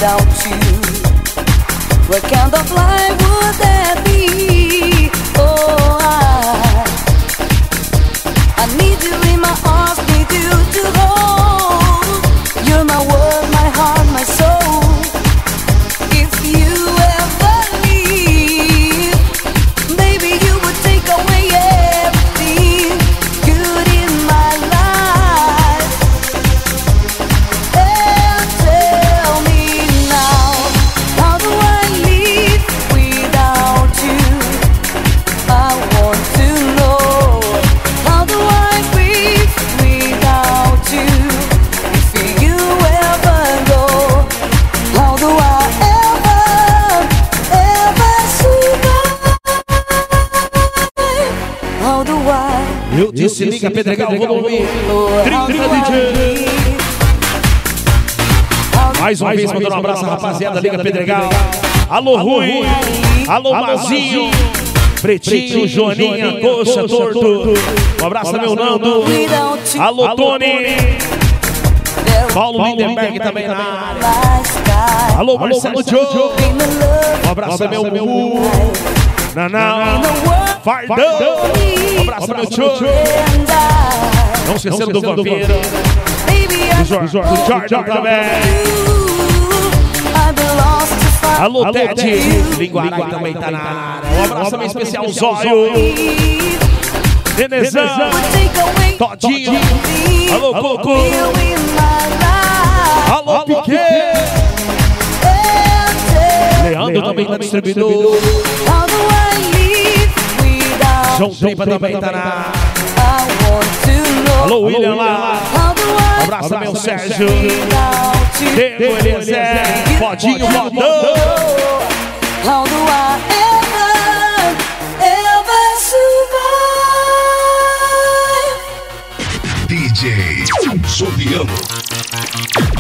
without you? What kind of life would that be? Oh, I need you in my arms, need you to hold. You're my world, my heart, my soul. If you ever leave, baby, you would take away everything good in my life. And tell me now, how do I live without you? I want to know, how do I breathe without you? If you ever go, how do I ever survive? How do I? Eu disse, liga Pedregal, volume 30 DJ. Mais uma vez, mandando um abraço, rapaziada, liga Pedregal. Alô, Rui. Alô, Mazinho. Pretinho, Joaninha, Coxa, Torto. Um abraço, meu Nando. Alô, Tony. Paulo Lindenberg também na área. Alô, Marcelo Joe. Um abraço, meu Mu. Nanão. Fardão. Um abraço, meu Tio. Não esquecendo do Vampiro. Do Jorge também. Alô, Ted. Linguarai também tá na área. Um abraço também especial, Zóio. Denezão. Todinho. Alô, Coco. Alô, Piquet. Leandro também tá distribuidor. João Tripa também tá na área. Alô, William lá. Um abraço também, o Sérgio. Diego, Eliezer. Fodinho, Fodão. How do I ever survive? DJ Soliano.